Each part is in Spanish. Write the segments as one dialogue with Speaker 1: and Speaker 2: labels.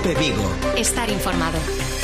Speaker 1: COPE Vigo.
Speaker 2: Estar informado.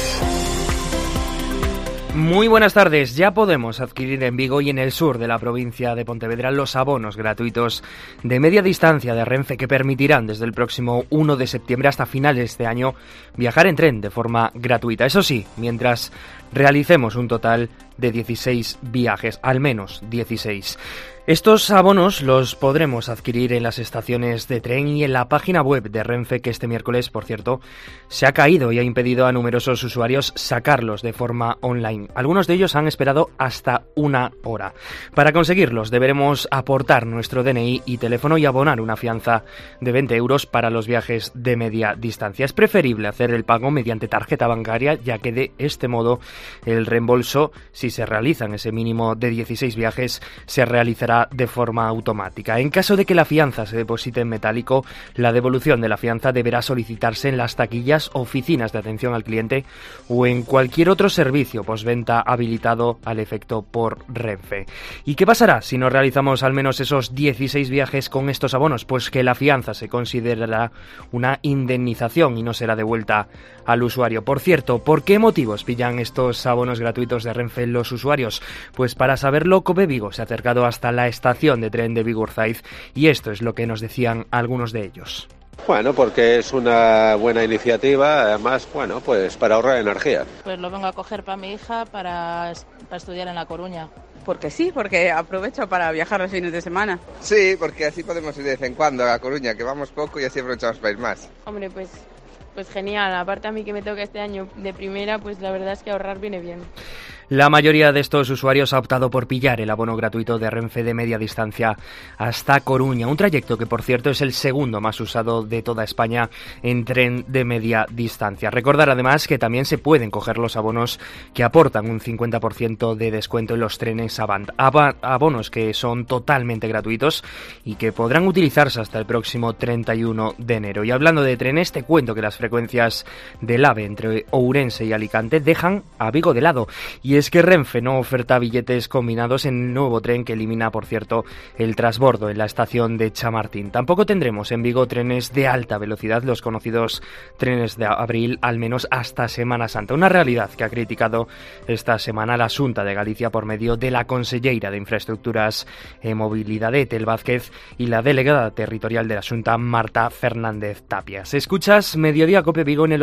Speaker 3: Muy buenas tardes. Ya podemos adquirir en Vigo y en el sur de la provincia de Pontevedra los abonos gratuitos de media distancia de Renfe que permitirán desde el próximo 1 de septiembre hasta finales de este año viajar en tren de forma gratuita. Eso sí, mientras realicemos un total de 16 viajes, al menos 16. Estos abonos los podremos adquirir en las estaciones de tren y en la página web de Renfe, que este miércoles, por cierto, se ha caído y ha impedido a numerosos usuarios sacarlos de forma online. Algunos de ellos han esperado hasta 1 hora. Para conseguirlos deberemos aportar nuestro DNI y teléfono y abonar una fianza de 20 euros para los viajes de media distancia. Es preferible hacer el pago mediante tarjeta bancaria, ya que de este modo el reembolso, si se realizan ese mínimo de 16 viajes, se realizará de forma automática. En caso de que la fianza se deposite en metálico, la devolución de la fianza deberá solicitarse en las taquillas, oficinas de atención al cliente o en cualquier otro servicio postventa habilitado al efecto por Renfe. ¿Y qué pasará si no realizamos al menos esos 16 viajes con estos abonos? Pues que la fianza se considerará una indemnización y no será devuelta al usuario. Por cierto, ¿por qué motivos pillan estos abonos gratuitos de Renfe los usuarios? Pues para saberlo, COPE Vigo se ha acercado hasta la estación de tren de Vigo-Urzaiz y esto es lo que nos decían algunos de ellos.
Speaker 4: Bueno, porque es una buena iniciativa, además, bueno, pues para ahorrar energía.
Speaker 5: Pues lo vengo a coger para mi hija para estudiar en La Coruña.
Speaker 6: Porque sí, porque aprovecho para viajar los fines de semana.
Speaker 7: Sí, porque así podemos ir de vez en cuando a La Coruña, que vamos poco y así aprovechamos para ir más.
Speaker 8: Hombre, pues genial. Aparte a mí que me toca este año de primera, pues la verdad es que ahorrar viene bien.
Speaker 3: La mayoría de estos usuarios ha optado por pillar el abono gratuito de Renfe de media distancia hasta Coruña, un trayecto que, por cierto, es el segundo más usado de toda España en tren de media distancia. Recordar además que también se pueden coger los abonos que aportan un 50% de descuento en los trenes Avant. Abonos que son totalmente gratuitos y que podrán utilizarse hasta el próximo 31 de enero. Y hablando de trenes, te cuento que las frecuencias del AVE entre Ourense y Alicante dejan a Vigo de lado. Y es que Renfe no oferta billetes combinados en el nuevo tren que elimina, por cierto, el transbordo en la estación de Chamartín. Tampoco tendremos en Vigo trenes de alta velocidad, los conocidos trenes de abril, al menos hasta Semana Santa. Una realidad que ha criticado esta semana la Xunta de Galicia por medio de la conselleira de Infraestructuras e Movilidad, Tel Vázquez, y la delegada territorial de la Xunta, Marta Fernández Tapias. Escuchas Mediodía COPE Vigo en el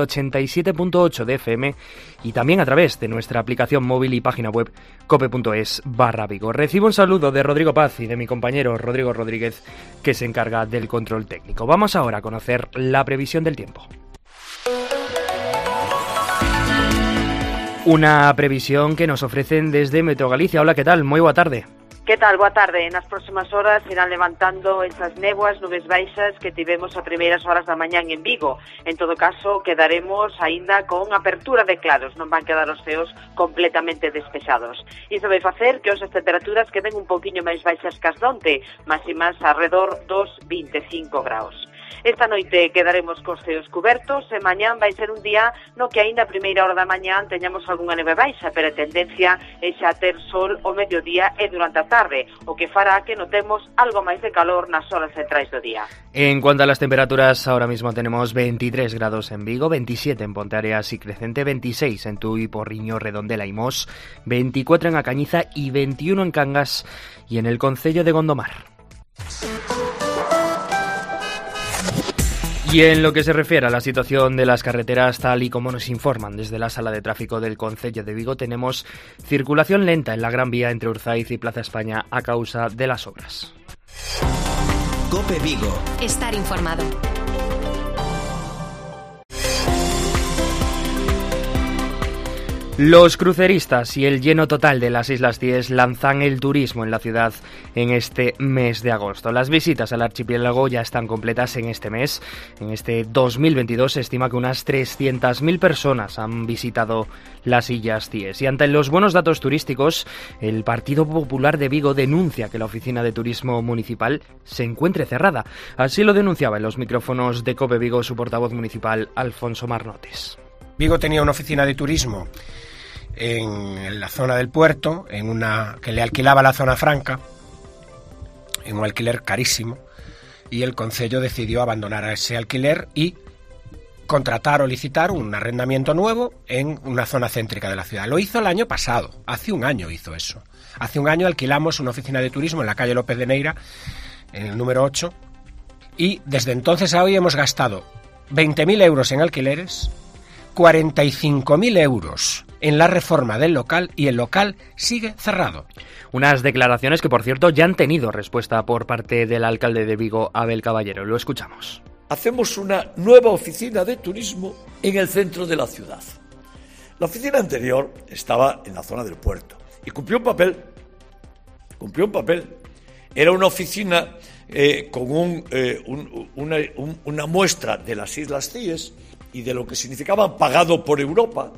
Speaker 3: 87.8 de FM y también a través de nuestra aplicación móvil y página web cope.es/Vigo. Recibo un saludo de Rodrigo Paz y de mi compañero Rodrigo Rodríguez, que se encarga del control técnico. Vamos ahora a conocer la previsión del tiempo. Una previsión que nos ofrecen desde Meteo Galicia. Hola, ¿qué tal? Moi boa tarde.
Speaker 9: Que tal? Boa tarde. Nas próximas horas irán levantando esas néboas, nubes baixas que tivemos a primeiras horas da mañán en Vigo. En todo caso, quedaremos aínda con apertura de claros, non van quedar os ceos completamente despexados. Iso vai facer que as temperaturas queden un pouquiño máis baixas que as donte, máximas arredor dos 25 graus. Esta noite quedaremos cos ceos cubertos e mañán vai ser un día no que aínda a primeira hora da mañán teñamos algunha neve baixa, pero a tendencia é xa ter sol ao mediodía e durante a tarde, o que fará que notemos algo máis de calor nas horas centrais do día.
Speaker 3: En cuanto a las temperaturas, ahora mismo tenemos 23 grados en Vigo, 27 en Ponteareas y Crecente, 26 en Tui, Porriño, Redondela y Mos, 24 en A Cañiza y 21 en Cangas y en el concello de Gondomar. Y en lo que se refiere a la situación de las carreteras, tal y como nos informan desde la Sala de Tráfico del Concello de Vigo, tenemos circulación lenta en la Gran Vía entre Urzaiz y Plaza España a causa de las obras.
Speaker 1: COPE Vigo.
Speaker 2: Estar informado.
Speaker 3: Los cruceristas y el lleno total de las Islas Cíes lanzan el turismo en la ciudad en este mes de agosto. Las visitas al archipiélago ya están completas en este mes. En este 2022 se estima que unas 300.000 personas han visitado las Islas Cíes. Y ante los buenos datos turísticos, el Partido Popular de Vigo denuncia que la oficina de turismo municipal se encuentre cerrada. Así lo denunciaba en los micrófonos de COPE Vigo su portavoz municipal, Alfonso Marnotes.
Speaker 10: Vigo tenía una oficina de turismo en la zona del puerto, en una que le alquilaba la zona franca, en un alquiler carísimo, y el concello decidió abandonar ese alquiler y contratar o licitar un arrendamiento nuevo en una zona céntrica de la ciudad. Lo hizo el año pasado, hace un año hizo eso. Hace un año alquilamos una oficina de turismo en la calle López de Neira, en el número 8, y desde entonces a hoy hemos gastado 20.000 euros en alquileres, 45.000 euros en la reforma del local, y el local sigue cerrado.
Speaker 3: Unas declaraciones que, por cierto, ya han tenido respuesta por parte del alcalde de Vigo, Abel Caballero. Lo escuchamos.
Speaker 11: Hacemos una nueva oficina de turismo en el centro de la ciudad. La oficina anterior estaba en la zona del puerto y cumplió un papel. Era una oficina con una muestra de las Islas Cíes y de lo que significaba pagado por Europa,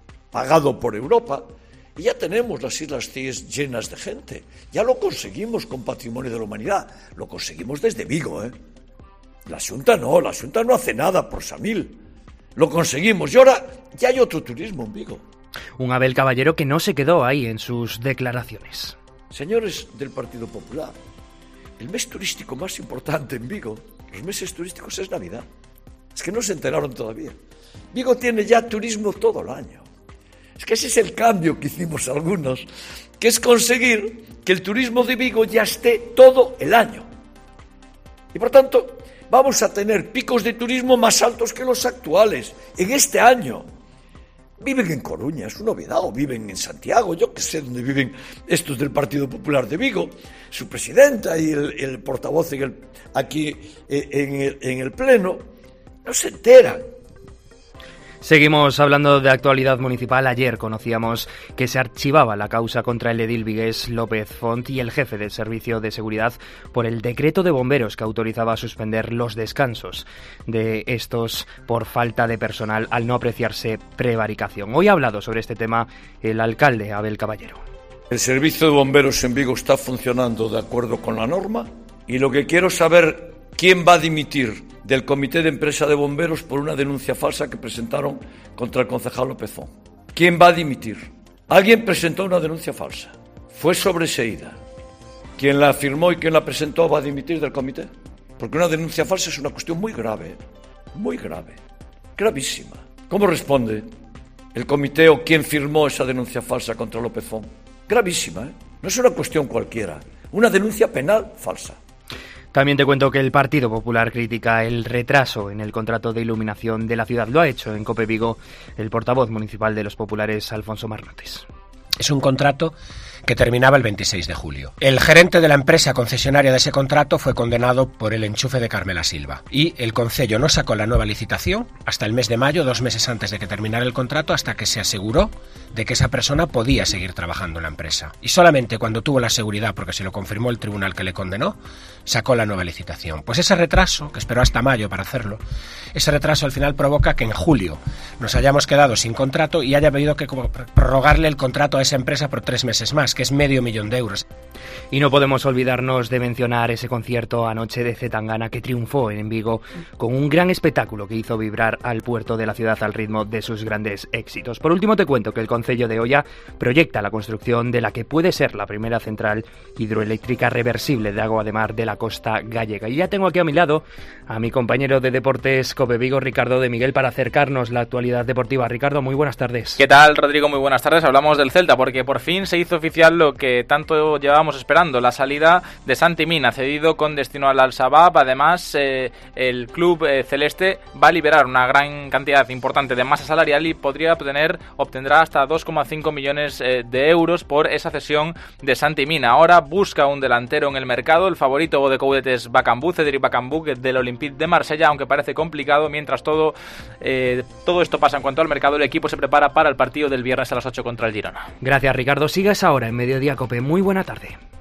Speaker 11: y ya tenemos las Islas Cíes llenas de gente. Ya lo conseguimos con Patrimonio de la Humanidad, lo conseguimos desde Vigo, La Xunta no hace nada por Samil. Lo conseguimos y ahora ya hay otro turismo en Vigo.
Speaker 3: Un Abel Caballero que no se quedó ahí en sus declaraciones.
Speaker 11: Señores del Partido Popular, el mes turístico más importante en Vigo, los meses turísticos, es Navidad. Es que no se enteraron todavía. Vigo tiene ya turismo todo el año. Es que ese es el cambio que hicimos algunos, que es conseguir que el turismo de Vigo ya esté todo el año. Y por tanto, vamos a tener picos de turismo más altos que los actuales en este año. Viven en Coruña, es una novedad, o viven en Santiago, yo que sé dónde viven estos del Partido Popular de Vigo, su presidenta y el portavoz aquí en el Pleno, no se enteran.
Speaker 3: Seguimos hablando de actualidad municipal. Ayer conocíamos que se archivaba la causa contra el edil vigués López Font y el jefe del Servicio de Seguridad por el decreto de bomberos que autorizaba a suspender los descansos de estos por falta de personal al no apreciarse prevaricación. Hoy ha hablado sobre este tema el alcalde Abel Caballero.
Speaker 11: El servicio de bomberos en Vigo está funcionando de acuerdo con la norma y lo que quiero saber, ¿quién va a dimitir del Comité de Empresa de Bomberos por una denuncia falsa que presentaron contra el concejal López Font? ¿Quién va a dimitir? Alguien presentó una denuncia falsa. Fue sobreseída. ¿Quién la firmó y quién la presentó va a dimitir del comité? Porque una denuncia falsa es una cuestión muy grave, gravísima. ¿Cómo responde el comité o quién firmó esa denuncia falsa contra López Font? Gravísima, No es una cuestión cualquiera, una denuncia penal falsa.
Speaker 3: También te cuento que el Partido Popular critica el retraso en el contrato de iluminación de la ciudad. Lo ha hecho en COPE Vigo el portavoz municipal de los populares, Alfonso Marnotes.
Speaker 10: Es un contrato que terminaba el 26 de julio. El gerente de la empresa concesionaria de ese contrato fue condenado por el enchufe de Carmela Silva y el concello no sacó la nueva licitación hasta el mes de mayo, 2 meses antes de que terminara el contrato, hasta que se aseguró de que esa persona podía seguir trabajando en la empresa. Y solamente cuando tuvo la seguridad, porque se lo confirmó el tribunal que le condenó, sacó la nueva licitación. Pues ese retraso, que esperó hasta mayo para hacerlo, ese retraso al final provoca que en julio nos hayamos quedado sin contrato y haya habido que prorrogarle el contrato a esa empresa por 3 meses más, que es $500,000 de euros.
Speaker 3: Y no podemos olvidarnos de mencionar ese concierto anoche de Zetangana que triunfó en Vigo con un gran espectáculo que hizo vibrar al puerto de la ciudad al ritmo de sus grandes éxitos. Por último te cuento que el concello de Oia proyecta la construcción de la que puede ser la primera central hidroeléctrica reversible de agua de mar de la costa gallega. Y ya tengo aquí a mi lado a mi compañero de Deportes COPE Vigo, Ricardo de Miguel, para acercarnos la actualidad deportiva. Ricardo, muy buenas tardes.
Speaker 12: ¿Qué tal, Rodrigo? Muy buenas tardes. Hablamos del Celta porque por fin se hizo oficial lo que tanto llevábamos esperando, la salida de Santi Mina, cedido con destino al Al-Shabaab. Además, el club celeste va a liberar una gran cantidad importante de masa salarial y obtendrá hasta 2,5 millones de euros por esa cesión de Santi Mina. Ahora busca un delantero en el mercado. El favorito de Coudet es Bakambu, Cédric Bakambu, del Olympique de Marsella, aunque parece complicado. Mientras todo esto pasa en cuanto al mercado, el equipo se prepara para el partido del viernes a las 8 contra el Girona.
Speaker 3: Gracias, Ricardo. Sigues ahora en Mediodía COPE. Muy buena tarde.